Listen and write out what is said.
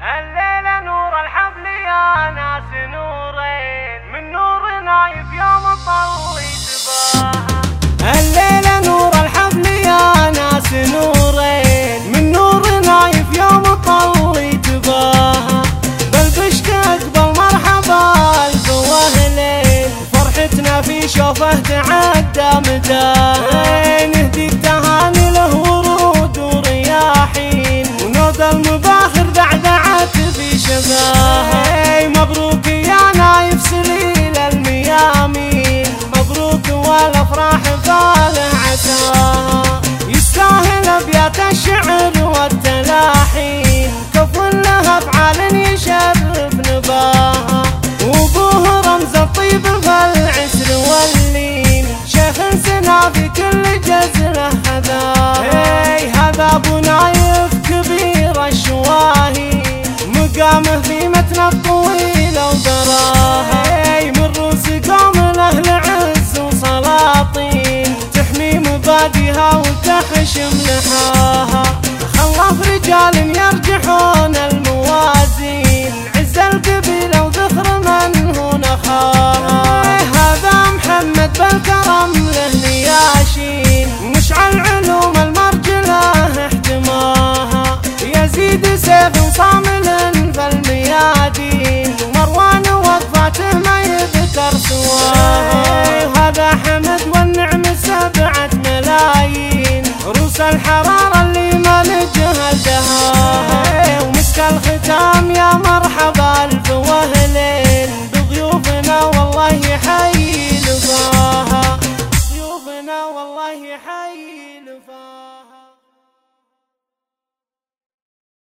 الليلة نور الحفل يا ناس نورين، من نور نايف يوم الطوي تباها. الليلة نور الحفل يا ناس نورين، من نور نايف يوم الطوي تباها. بالبشك اقبل مرحبا الف واهلين، فرحتنا في شوفه تعدى مداها. نهدي التهاني له ورود ورياحين، ونود المباخر ذعذعت في شباها. مبروك يا نايف سليل الميامين، مبروك والافراح باله عساها. يستاهل ابيات الشعر والتلاحين، كفو له افعال يشرف نباها. وابوه رمز الطيب فالعسر واللين، شيخ سنا في كل جزله هذا. هذا ابو نايف كبير الشواهي، مقامه في متن الطويل ودراها. من روس قوم اهل عز وسلاطين، تحمي مبادئها وتحشم لحاها. خلف رجال يرجحون الموازين، عز القبيله وذخر من هو نخاها. هذا محمد بالكرم له نياشين، مشعل علوم المرجله احتماها. يزيد سيف صامل فالميادين، ومروان وقفاته ما يذكر سواها. هذا حمد والنعم 7 ملايين، روس الحرارة